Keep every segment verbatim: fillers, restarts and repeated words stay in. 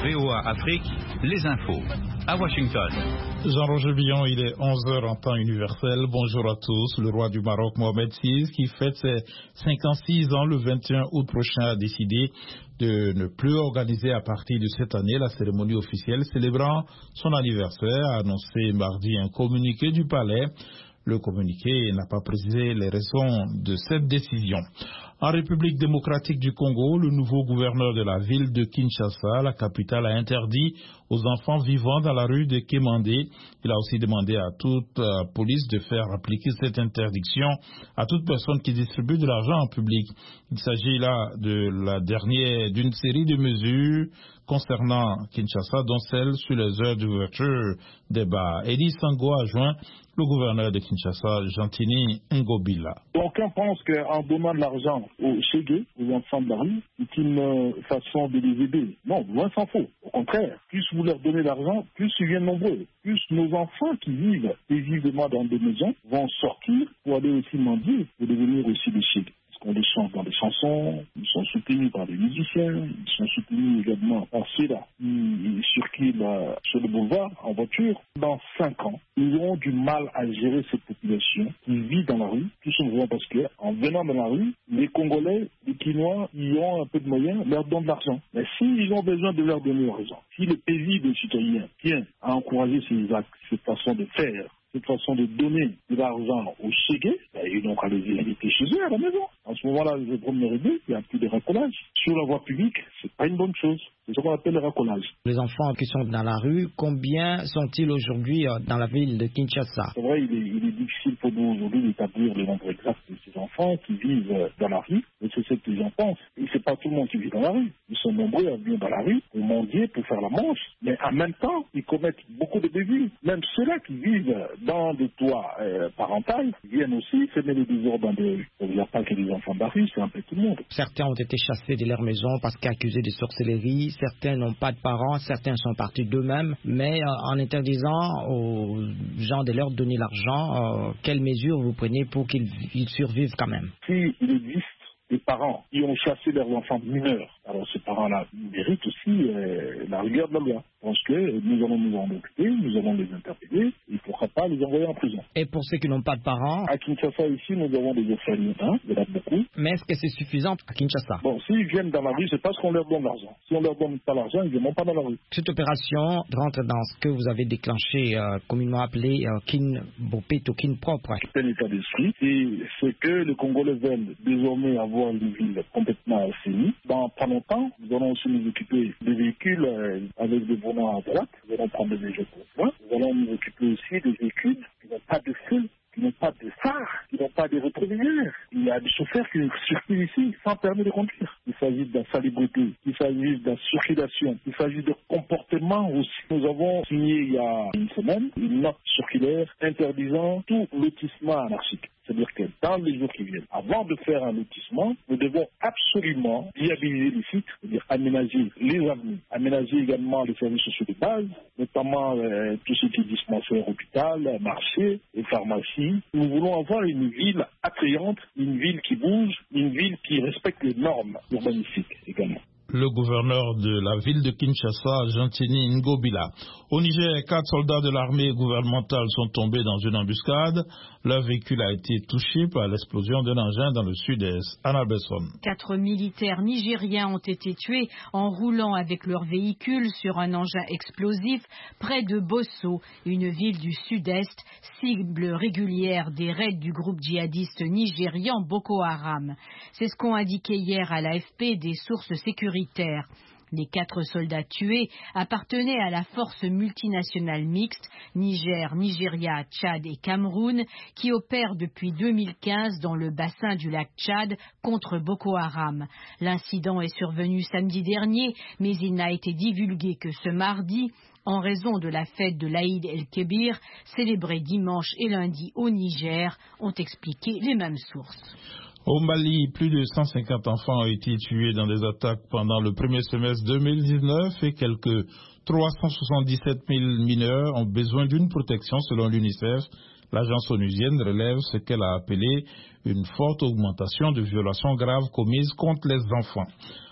V O A Afrique, les infos. À Washington. Jean-Roger Billon, il est onze heures en temps universel. Bonjour à tous. Le roi du Maroc, Mohamed six, qui fête ses cinquante-six ans le vingt et un août prochain, a décidé de ne plus organiser à partir de cette année la cérémonie officielle célébrant son anniversaire, a annoncé mardi un communiqué du palais. Le communiqué n'a pas précisé les raisons de cette décision. En République démocratique du Congo, le nouveau gouverneur de la ville de Kinshasa, la capitale, a interdit aux enfants vivant dans la rue de Kémandé. Il a aussi demandé à toute la police de faire appliquer cette interdiction à toute personne qui distribue de l'argent en public. Il s'agit là de la dernière d'une série de mesures concernant Kinshasa, dont celle sur les heures d'ouverture des bars. Elie Sango a joint le gouverneur de Kinshasa, Gentini Ngobila. Aucun pense qu'en donnant de l'argent aux chégués, aux enfants de la rue, c'est une façon de les aider. Non, loin s'en faut. Au contraire, plus vous leur donnez d'argent, plus ils viennent nombreux. Plus nos enfants qui vivent paisiblement dans des maisons vont sortir pour aller aussi mendier, pour devenir aussi des chégués. On les chante dans des chansons, ils sont soutenus par des musiciens, ils sont soutenus également par ceux-là qui circulent sur le boulevard en voiture. Dans cinq ans, nous aurons du mal à gérer cette population qui vit dans la rue, tout simplement parce qu'en venant dans la rue, les Congolais, les Quinois, qui ont un peu de moyens, leur donnent de l'argent. Mais s'ils ont besoin de leur donner l'argent, si le paisible citoyen tient à encourager ces actes, cette façon de faire, cette façon de donner de l'argent aux chégués, ben, ils n'ont qu'à les inviter chez eux à la maison. En ce moment-là, je promets idée, il n'y a plus de racolage. Sur la voie publique, c'est pas une bonne chose. C'est ce qu'on appelle le racolage. Les enfants qui sont dans la rue, combien sont-ils aujourd'hui dans la ville de Kinshasa? C'est vrai, il est, il est difficile pour nous aujourd'hui d'établir le nombre exact de ces enfants qui vivent dans la rue, mais c'est ce que j'en pense. Et c'est pas tout le monde qui vit dans la rue. Ils sont nombreux à venir dans la rue pour mendier, pour faire la manche, mais en même temps, ils commettent beaucoup de délits. Même ceux-là qui vivent dans des toits euh, parentaux viennent aussi semer les désordres dans des rues. Il n'y a pas que les enfants de la rue, c'est un peu tout le monde. Certains ont été chassés de leur maison parce qu'accusés de sorcellerie, certains n'ont pas de parents, certains sont partis d'eux-mêmes, mais euh, en interdisant aux gens de leur donner l'argent, euh, quelles mesures vous prenez pour qu'ils ils survivent quand même? Si il existe des parents qui ont chassé leurs enfants mineurs, alors ces parents-là méritent aussi euh, la rigueur de la loi. Je pense que nous allons nous en occuper, nous allons les interpeller, il ne faudra pas les envoyer en prison. Et pour ceux qui n'ont pas de parents? À Kinshasa, ici, nous avons des orphelins, hein, il y en a beaucoup. Mais est-ce que c'est suffisant à Kinshasa? Bon, s'ils viennent dans la rue, c'est parce qu'on leur donne l'argent. Si on leur donne pas l'argent, ils ne viennent pas dans la rue. Cette opération rentre dans ce que vous avez déclenché, euh, communément appelé euh, Kin Bopeto, Kin propre. C'est un état d'esprit, et c'est que les Congolais veulent désormais avoir une ville complètement assainie. Dans pas longtemps, nous allons aussi nous occuper des véhicules euh, avec des volants à droite. Nous allons prendre des véhicules pour soi. Nous allons nous occuper aussi des véhicules qui n'ont pas de feu, qui n'ont pas de phare, qui n'ont pas de rétroviseurs. Il y a des chauffeurs qui circulent ici sans permis de conduire. Il s'agit de la salubrité, il s'agit de la circulation, il s'agit de comportement aussi. Nous avons signé il y a une semaine une note circulaire interdisant tout lotissement anarchique. C'est-à-dire que dans les jours qui viennent, avant de faire un lotissement, nous devons absolument viabiliser les sites, c'est-à-dire aménager les avenues, aménager également les services sociaux de base, notamment euh, tout ce qui est dispensaire, hôpital, marché et pharmacie. Nous voulons avoir une ville attrayante, une ville qui bouge, une ville qui respecte les normes urbanistiques également. Le gouverneur de la ville de Kinshasa, Gentini Ngobila. Au Niger, quatre soldats de l'armée gouvernementale sont tombés dans une embuscade. Leur véhicule a été touché par l'explosion d'un engin dans le sud-est. Anna Besson. Quatre militaires nigériens ont été tués en roulant avec leur véhicule sur un engin explosif près de Bosso, une ville du sud-est, cible régulière des raids du groupe djihadiste nigérian Boko Haram. C'est ce qu'ont indiqué hier à l'A F P des sources sécuritaires. Les quatre soldats tués appartenaient à la force multinationale mixte Niger, Nigeria, Tchad et Cameroun qui opère depuis deux mille quinze dans le bassin du lac Tchad contre Boko Haram. L'incident est survenu samedi dernier, mais il n'a été divulgué que ce mardi en raison de la fête de l'Aïd el-Kébir célébrée dimanche et lundi au Niger, ont expliqué les mêmes sources. Au Mali, plus de cent cinquante enfants ont été tués dans des attaques pendant le premier semestre deux mille dix-neuf et quelques trois cent soixante-dix-sept mille mineurs ont besoin d'une protection selon l'UNICEF. L'agence onusienne relève ce qu'elle a appelé une forte augmentation de violations graves commises contre les enfants.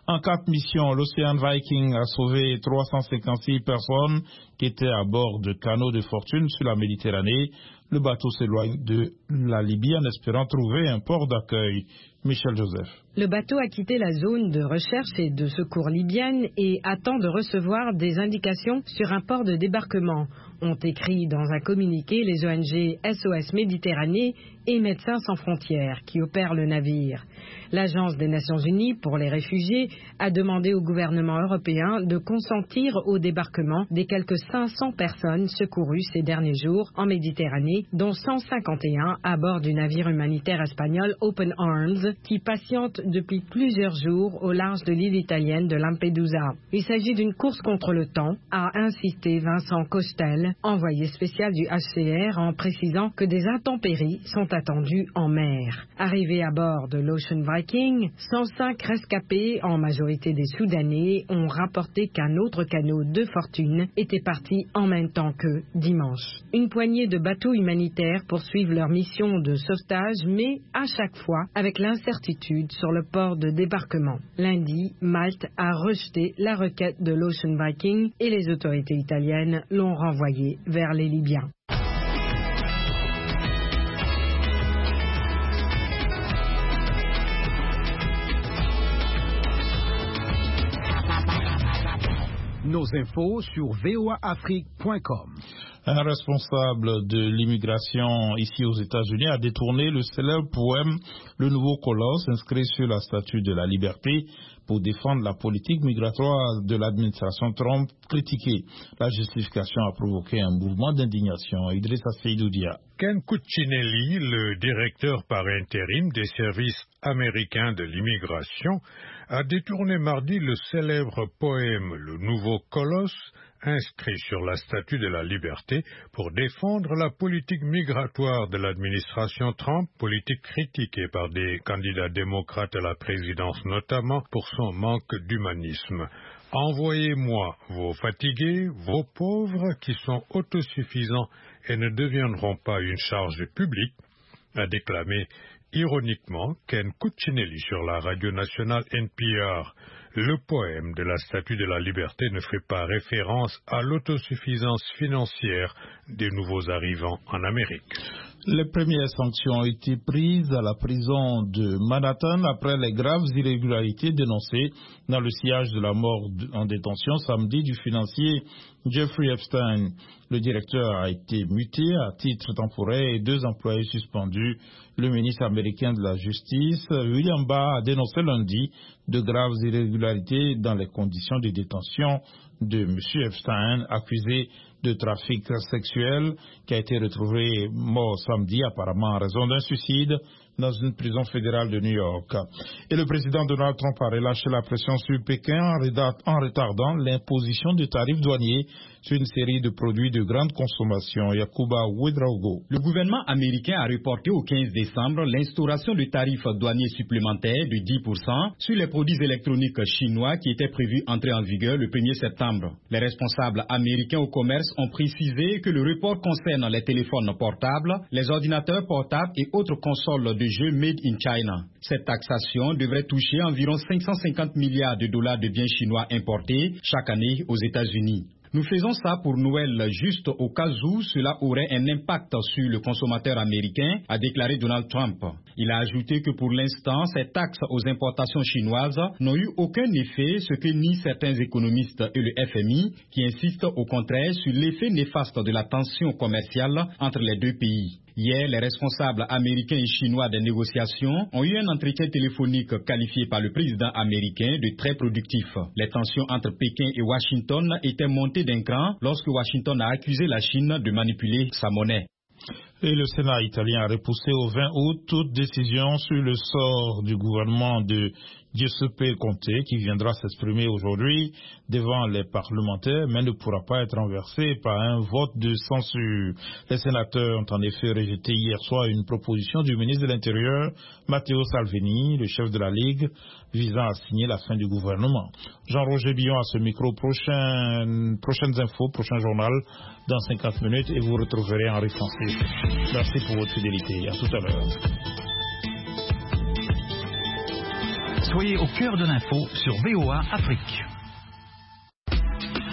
En quatre missions, l'Ocean Viking a sauvé trois cent cinquante-six personnes qui étaient à bord de canots de fortune sur la Méditerranée. Le bateau s'éloigne de la Libye en espérant trouver un port d'accueil. Michel Joseph. Le bateau a quitté la zone de recherche et de secours libyenne et attend de recevoir des indications sur un port de débarquement, ont écrit dans un communiqué les O N G S O S Méditerranée et Médecins sans frontières qui opèrent le navire. L'Agence des Nations Unies pour les réfugiés a demandé au gouvernement européen de consentir au débarquement des quelques cinq cents personnes secourues ces derniers jours en Méditerranée, dont cent cinquante et un à bord du navire humanitaire espagnol Open Arms, qui patiente depuis plusieurs jours au large de l'île italienne de Lampedusa. Il s'agit d'une course contre le temps, a insisté Vincent Costel, envoyé spécial du H C R, en précisant que des intempéries sont attendues en mer. Arrivé à bord de l'Ocean Viking, cent cinq rescapés, en majorité des Soudanais, ont rapporté qu'un autre canot de fortune était parti en même temps qu'eux dimanche. Une poignée de bateaux humanitaires poursuivent leur mission de sauvetage, mais à chaque fois avec l'incertitude sur le port de débarquement. Lundi, Malte a rejeté la requête de l'Ocean Viking et les autorités italiennes l'ont renvoyé vers les Libyens. Nos infos sur v o a afrique point com. Un responsable de l'immigration ici aux États-Unis a détourné le célèbre poème « Le Nouveau Colosse » inscrit sur la Statue de la Liberté pour défendre la politique migratoire de l'administration Trump critiquée. La justification a provoqué un mouvement d'indignation. Idrissa Seydoudia. Ken Cuccinelli, le directeur par intérim des services américains de l'immigration, a détourné mardi le célèbre poème « Le Nouveau Colosse » inscrit sur la Statue de la Liberté pour défendre la politique migratoire de l'administration Trump, politique critiquée par des candidats démocrates à la présidence notamment pour son manque d'humanisme. Envoyez-moi vos fatigués, vos pauvres qui sont autosuffisants et ne deviendront pas une charge publique, a déclamé ironiquement Ken Cuccinelli sur la radio nationale N P R. Le poème de la Statue de la Liberté ne fait pas référence à l'autosuffisance financière des nouveaux arrivants en Amérique. Les premières sanctions ont été prises à la prison de Manhattan après les graves irrégularités dénoncées dans le sillage de la mort en détention samedi du financier Jeffrey Epstein. Le directeur a été muté à titre temporaire et deux employés suspendus. Le ministre américain de la Justice, William Barr, a dénoncé lundi de graves irrégularités dans les conditions de détention de M. Epstein, accusé de trafic sexuel, qui a été retrouvé mort samedi apparemment en raison d'un suicide dans une prison fédérale de New York. Et le président Donald Trump a relâché la pression sur Pékin en retardant l'imposition de tarifs douaniers sur une série de produits de grande consommation. Yacouba Ouedraogo. Le gouvernement américain a reporté au quinze décembre l'instauration de tarifs douaniers supplémentaires de dix pour cent sur les produits électroniques chinois qui étaient prévus entrer en vigueur le premier septembre. Les responsables américains au commerce ont précisé que le report concerne les téléphones portables, les ordinateurs portables et autres consoles de jeux made in China. Cette taxation devrait toucher environ cinq cent cinquante milliards de dollars de biens chinois importés chaque année aux États-Unis. Nous faisons ça pour Noël juste au cas où cela aurait un impact sur le consommateur américain, a déclaré Donald Trump. Il a ajouté que pour l'instant, ces taxes aux importations chinoises n'ont eu aucun effet, ce que nient certains économistes et le F M I, qui insistent au contraire sur l'effet néfaste de la tension commerciale entre les deux pays. Hier, les responsables américains et chinois des négociations ont eu un entretien téléphonique qualifié par le président américain de très productif. Les tensions entre Pékin et Washington étaient montées d'un cran lorsque Washington a accusé la Chine de manipuler sa monnaie. Et le Sénat italien a repoussé au vingt août toute décision sur le sort du gouvernement de Giuseppe Conte, qui viendra s'exprimer aujourd'hui devant les parlementaires, mais ne pourra pas être renversé par un vote de censure. Les sénateurs ont en effet rejeté hier soir une proposition du ministre de l'Intérieur, Matteo Salvini, le chef de la Ligue, visant à signer la fin du gouvernement. Jean-Roger Billon à ce micro. Prochaine, prochaines infos, prochain journal dans cinquante minutes et vous retrouverez Henri Francis. Merci pour votre fidélité. À tout à l'heure. Soyez au cœur de l'info sur V O A Afrique.